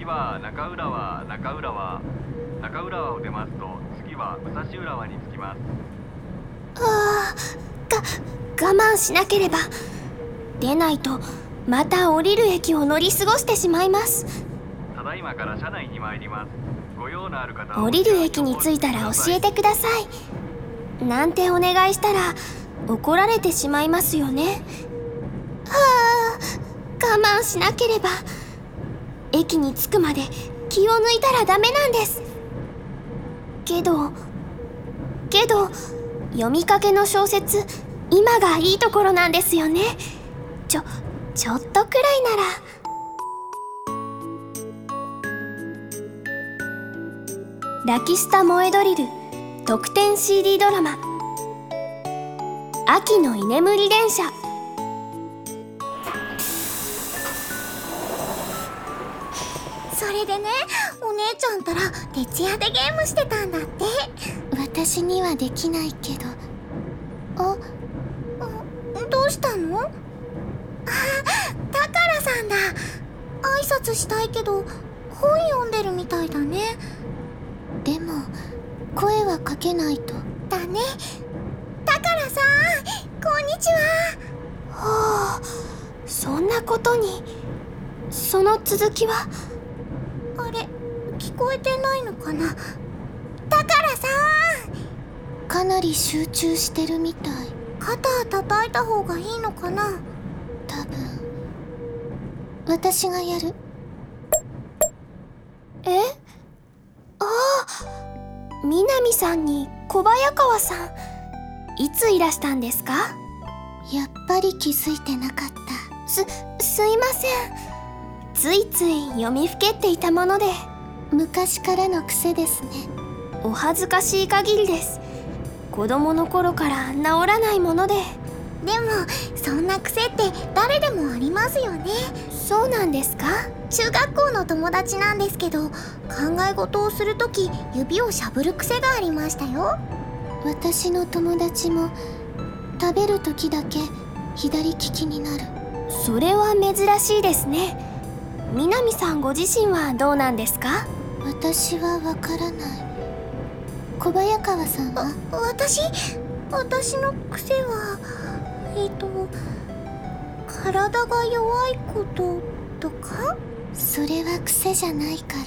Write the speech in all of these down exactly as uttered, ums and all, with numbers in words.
は中浦和、中浦和、中浦和を出ますと、次は武蔵浦和に着きます。 ああ、が、我慢しなければ。出ないと、また降りる駅を乗り過ごしてしまいます。 ただいまから車内に参ります。ご用のある方は降りる駅に着いたら教えてください。なんてお願いしたら、怒られてしまいますよね。はあ、我慢しなければ。駅に着くまで気を抜いたらダメなんです。けど、けど、読みかけの小説、今がいいところなんですよね。ちょ、ちょっとくらいなら。ラキスタ萌えドリル特典 シーディー ドラマ、秋の居眠り電車。 それでね、お姉ちゃんたら徹夜でゲームしてたんだって。 私にはできないけど。 あ、どうしたの？あ、だからさんだ。挨拶したいけど本読んでるみたいだね。 でも声はかけないと。 だね。だからさん、こんにちは。 はあ、そんなことに。その続きは？ あれ、聞こえてないのかな。だからさん、かなり集中してるみたい。 肩叩いた方がいいのかな。 多分私がやる。え？ああ、南さんに小早川さん、いついらしたんですか？やっぱり気づいてなかった。す、すいません。ついつい読みふけっていたもので。昔からの癖ですね。お恥ずかしい限りです。子供の頃から治らないもので。 でもそんな癖って誰でもありますよね。 そうなんですか？ 中学校の友達なんですけど、考え事をするとき指をしゃぶる癖がありましたよ。 私の友達も食べるときだけ左利きになる。それは珍しいですね。南さんご自身はどうなんですか？私はわからない。小早川さんは？ 私私の癖はえっと体が弱いこととか？ それは癖じゃないから。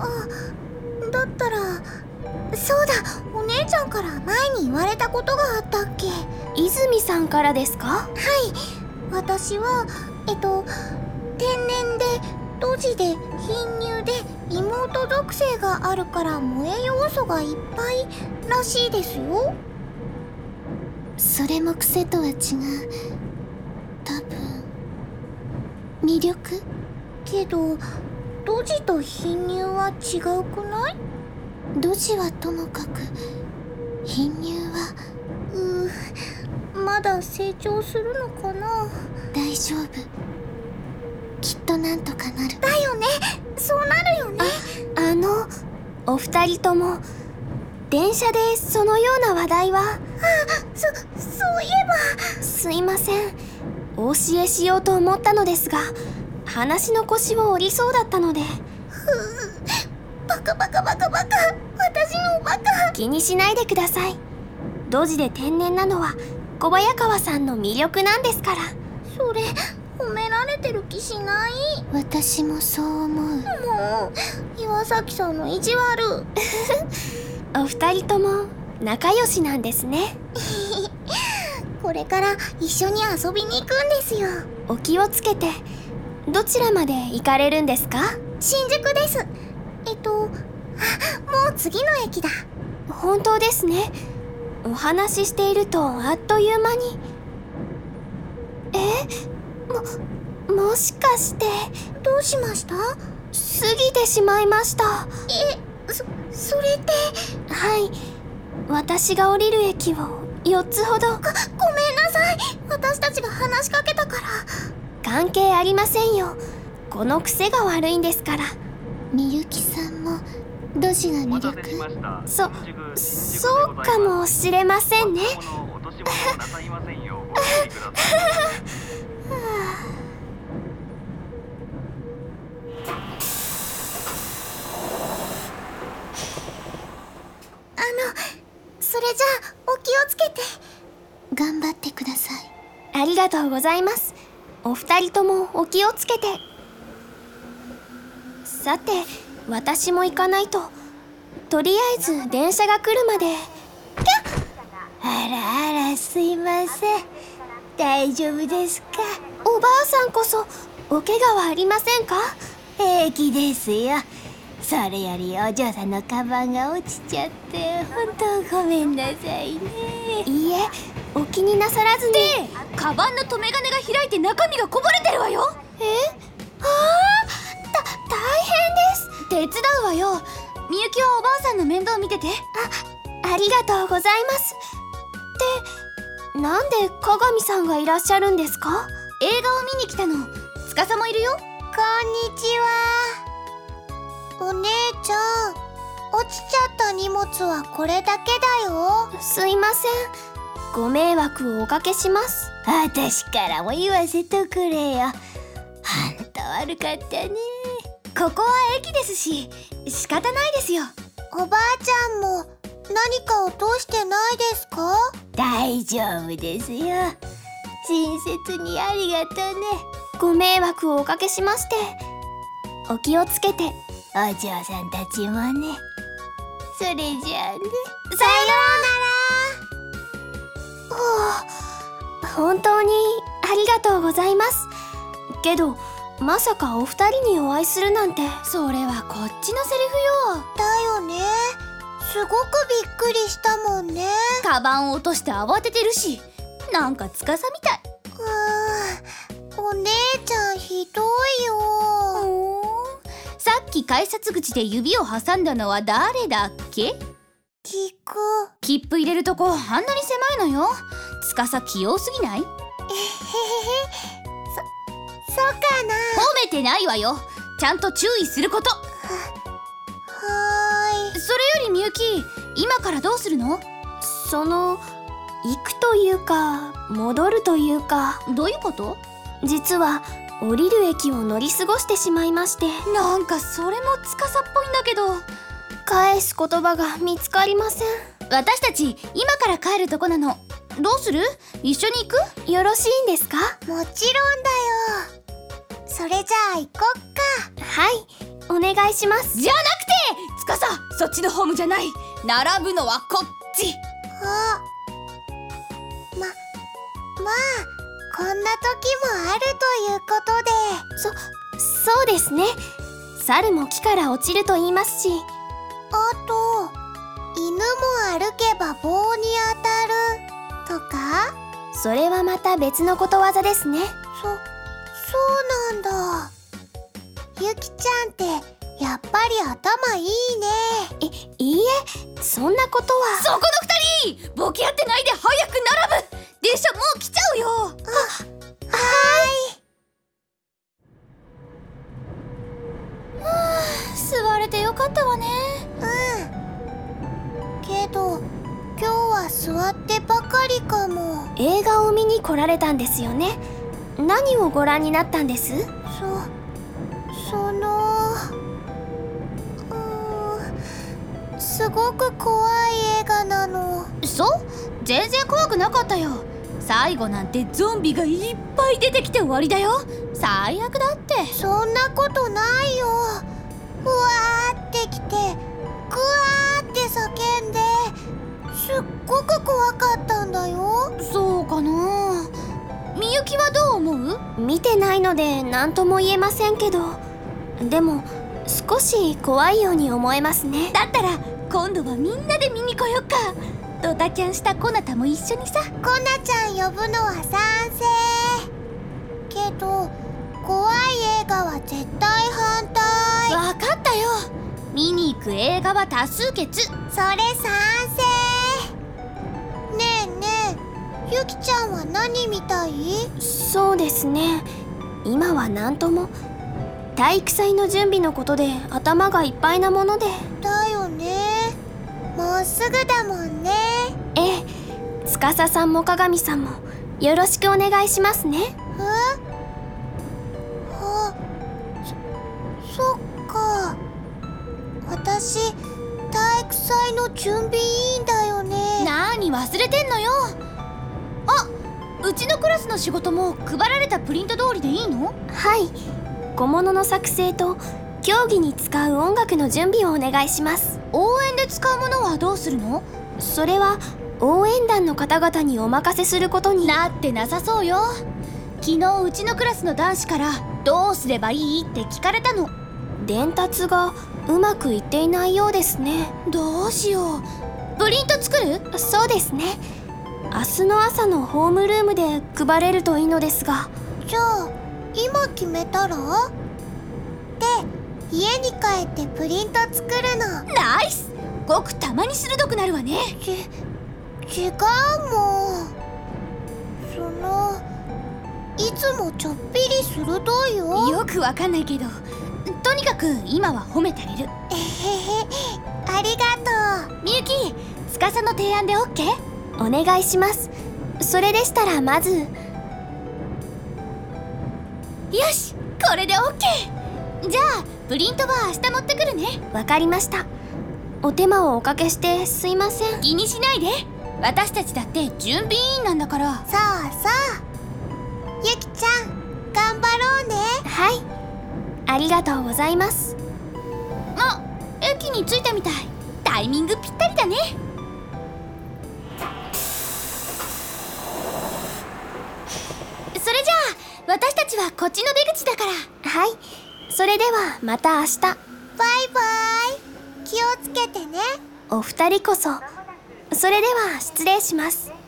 あ、だったらそうだ、お姉ちゃんから前に言われたことがあったっけ。 泉さんからですか？ はい、私はえっと天然でドジで貧乳で妹属性があるから萌え要素がいっぱいらしいですよ。 それも癖とは違う。多分魅力？ けどドジと貧乳は違うくない？ ドジはともかく貧乳はうー、まだ成長するのかな。 大丈夫、きっとなんとかなる。 だよね、そうなるよね。 あ、あのお二人とも電車でそのような話題は？あ、 そ、そういえば。すいません、お教えしようと思ったのですが、話の腰を折りそうだったので。 ふう、バカバカバカバカ、私のバカ。 気にしないでください。ドジで天然なのは小早川さんの魅力なんですから。 それ褒められてる気しない。 私もそう思う。もう岩崎さんの意地悪。 お二人とも仲良しなんですね。 これから一緒に遊びに行くんですよ。 お気をつけて。どちらまで行かれるんですか？ 新宿です。えっと、あ、もう次の駅だ。 本当ですね。お話ししているとあっという間に。え？も、もしかして。 どうしました？ 過ぎてしまいました。 え、そ、それって。 はい、私が降りる駅をよっつほど。 ご、ごめんなさい。私たちが話しかけたから。 関係ありませんよ。この癖が悪いんですから。みゆきさんもドジが魅力？そ、そうかもしれませんね。はあなさい。 ありがとうございます。お二人ともお気をつけて。さて、私も行かないと。とりあえず電車が来るまで。 あらあら、すいません。大丈夫ですか？ おばあさんこそお怪我はありませんか？ 平気ですよ。それよりお嬢さんのカバンが落ちちゃって本当ごめんなさいね。 いいえ、お気になさらずに。 で、カバンの留め金が開いて中身がこぼれてるわよ。 え？ああ、た、大変です。 手伝うわよ。みゆきはおばあさんの面倒見てて。 あ、ありがとうございます。で、なんで鏡さんがいらっしゃるんですか？ 映画を見に来たの。司もいるよ。 こんにちは。お姉ちゃん、落ちちゃった荷物はこれだけだよ。 すいません。ご迷惑をおかけします。 私からも言わせとくれよ。あんた悪かったね。 ここは駅ですし、仕方ないですよ。 おばあちゃんも何か落としてないですか？大丈夫ですよ。親切にありがとね。 ご迷惑をおかけしまして。お気をつけて。 お嬢さんたちもね。それじゃあね。 さようなら。本当にありがとうございます。けど、まさかお二人にお会いするなんて。 それはこっちのセリフよ。 だよね。すごくびっくりしたもんね。 カバンを落として慌ててるし、なんか司みたい。 うーん、お姉ちゃんひどいよ。 さっき改札口で指を挟んだのは誰だっけ？ 聞く。 切符入れるとこあんなに狭いのよ。司器用すぎない？ えへへへ。そ、そうかな。 褒めてないわよ。ちゃんと注意すること。 はーい。 それよりみゆき、今からどうするの？ その、行くというか、戻るというか。 どういうこと？ 実は、降りる駅を乗り過ごしてしまいまして。 なんかそれも司っぽいんだけど。 返す言葉が見つかりません。 私たち今から帰るとこなの。どうする？一緒に行く？ よろしいんですか？ もちろんだよ。それじゃあ行こっか。 はい、お願いします。 じゃなくて、司、そっちのホームじゃない。並ぶのはこっち。 あ、ま、まあ、こんな時もあるということで。 そ、そうですね。猿も木から落ちると言いますし。 あと、犬も歩けば棒に当たるとか？ それはまた別のことわざですね。 そ、そうなんだ。ゆきちゃんってやっぱり頭いいね。 え、いいえ、そんなことは。 そこの二人、ボケ合ってないで早く並ぶ。電車もう来ちゃうよ。 は、はーい。座れてよかったわね。 うん。けど今日は座ってばかりかも。 映画を見に来られたんですよね。何をご覧になったんです？ そ、その、うーん、すごく怖い映画なの。 そう？全然怖くなかったよ。最後なんてゾンビがいっぱい出てきて終わりだよ。最悪だって。 そんなことないよ。ふわーってきてぐわーって叫んで、すっごく怖かったんだよ。 そうかな。みゆきはどう思う？ 見てないので何とも言えませんけど、でも少し怖いように思えますね。 だったら今度はみんなで見に来よっか。ドタキャンしたコナタも一緒にさ。 コナちゃん呼ぶのは賛成。けど怖い映画は絶対反対。 わかったよ。見に行く映画は多数決。 それ賛成。ねえねえ、ゆきちゃんは何見たい？ そうですね。今は何とも。体育祭の準備のことで頭がいっぱいなもので。 だよね。もうすぐだもんね。 ええ、司さんも鏡さんもよろしくお願いしますね。 え？あ、そ、そっか。私、体育祭の準備委員だよね。 なーに忘れてんのよ。あ、 うちのクラスの仕事も配られたプリント通りでいいの？ はい、小物の作成と競技に使う音楽の準備をお願いします。 応援で使うものはどうするの？ それは応援団の方々にお任せすることになってなさそうよ。昨日うちのクラスの男子からどうすればいいって聞かれたの。 伝達がうまくいっていないようですね。 どうしよう。プリント作る？ そうですね。明日の朝のホームルームで配れるといいのですが。 じゃあ今決めたら？で家に帰ってプリント作るの。 ナイス。ごくたまに鋭くなるわね。 ち違うもん。そのいつもちょっぴり鋭いよ。 よくわかんないけど、とにかく今は褒めてあげる。 えへへ、ありがとう。 みゆき、司の提案で オーケー？ お願いします。それでしたらまず。 よし、これで オーケー。じゃあプリントは明日持ってくるね。 わかりました。お手間をおかけしてすいません。 気にしないで。私たちだって準備委員なんだから。 そうそう、ゆきちゃん頑張ろうね。 はい、ありがとうございます。 あ、駅に着いたみたい。タイミングぴったりだね。それじゃあ私たちはこっちの出口だから。 はい、それではまた明日。 バイバイ。気をつけてね。 お二人こそ。それでは失礼します。は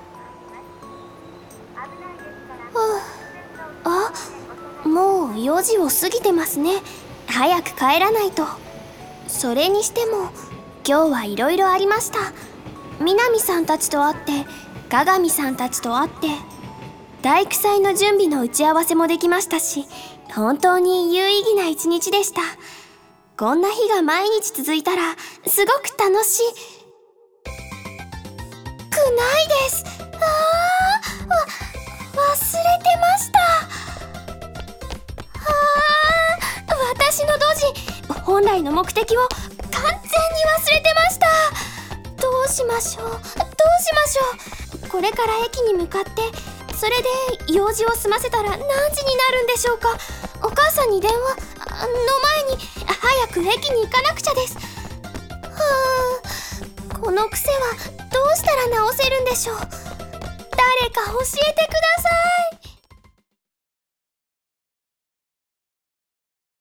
あ、あ、もうよじを過ぎてますね。早く帰らないと。それにしても今日はいろいろありました。南さんたちと会って、鏡さんたちと会って、大工祭の準備の打ち合わせもできましたし、本当に有意義な一日でした。こんな日が毎日続いたらすごく楽しいくないです。あー、わ、忘れてました。あー、私のドジ、本来の目的を完全に忘れてました。どうしましょう、どうしましょう。これから駅に向かって、それで用事を済ませたら何時になるんでしょうか。お母さんに電話の前に早く駅に行かなくちゃです。はあ、この癖はどうしたら直せるんでしょう。誰か教えてください。